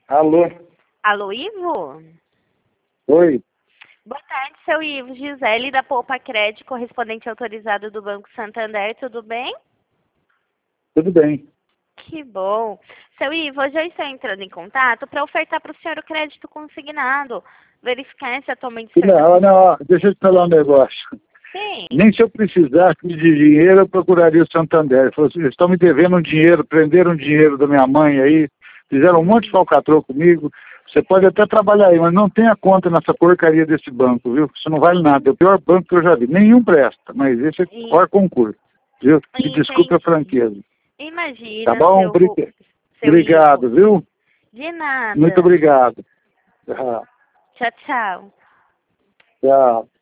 Alô? Alô, Ivo? Oi? Boa tarde, seu Ivo. Gisele, da Poupa Crédito, correspondente autorizado do Banco Santander, tudo bem? Tudo bem. Que bom. Seu Ivo, hoje eu estou entrando em contato para ofertar para o senhor o crédito consignado. Verificar se atualmente o senhor Não, deixa eu te falar um negócio. Sim. Nem se eu precisasse de dinheiro, eu procuraria o Santander. Falei assim, eles estão me devendo um dinheiro, prenderam dinheiro da minha mãe aí, fizeram um monte de falcatrua comigo. Você pode até trabalhar aí, mas não tenha conta nessa porcaria desse banco, viu? Isso não vale nada. É o pior banco que eu já vi. Nenhum presta, mas esse é o maior concurso, viu? Me desculpe a franqueza. Imagina, Tá bom? seu Obrigado, Ivo. viu? De nada. Muito obrigado. Tchau. Tchau, tchau. Tchau.